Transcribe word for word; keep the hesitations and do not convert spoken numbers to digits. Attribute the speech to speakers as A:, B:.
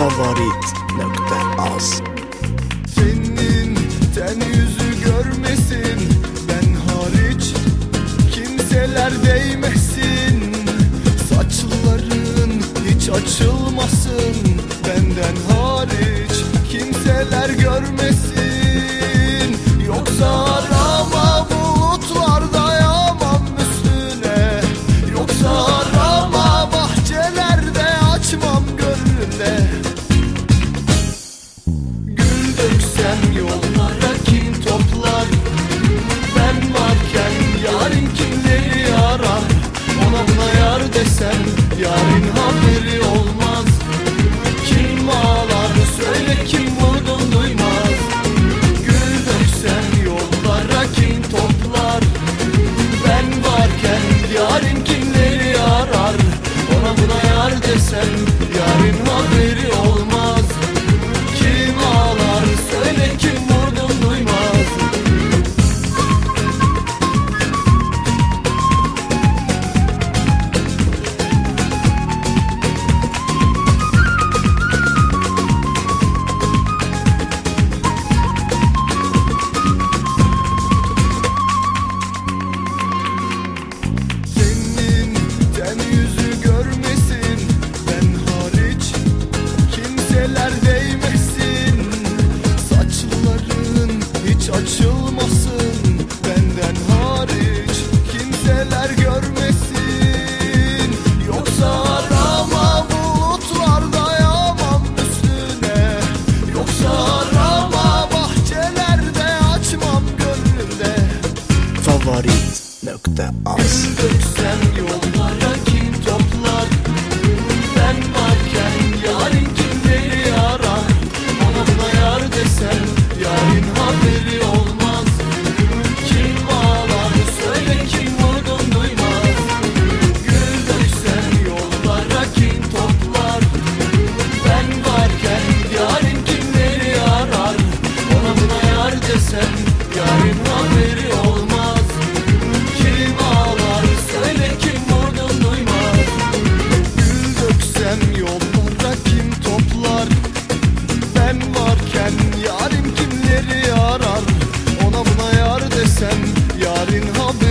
A: Favorit nokta az.
B: Senin ten yüzü görmesin, ben hariç kimseler değmesin. Saçların hiç açılmasın, benden hariç kimseler görmesin. Yoksa arama bulutlarda yağmam üstüne, yoksa arama bahçelerde açmam gönlünde. Gül döksem yollara kim toplar, ben varken yarın kimleri arar. Ona buna yar desem yarın haberi olmaz. Kim ağlar söyle, kim vurdum duymaz. Gül döksem yollara kim toplar, ben varken yarın kimleri arar. Ona buna yar desem yarın haberi olmaz. Kim ağlar söyle, kim vurdum duymaz. Senin ten yüzü görmesin, ben hariç kimseler değmesin. Saçların hiç açılmasın, benden hariç kimseler görmesin. Yoksa arama bulutlarda yağmam üstüne, yoksa arama bahçelerde açmam gönlünde.
A: Favorit nokta az.
B: Gül döksem yollara kim toplar, ben varken yarın kimleri arar. Ona buna yar desem yarın haberi olmaz. Kim ağlar söyle, kim vurdum duymaz. Gül döksem yollara kim toplar, ben varken yarın kimleri arar. Ona buna yar desem yarın haberi olmaz. Kim ağlar söyle, kim vurdum duymaz. Gül döksem yollara kim toplar, ben varken yarın kimleri arar. Ona buna yar desem yarın haber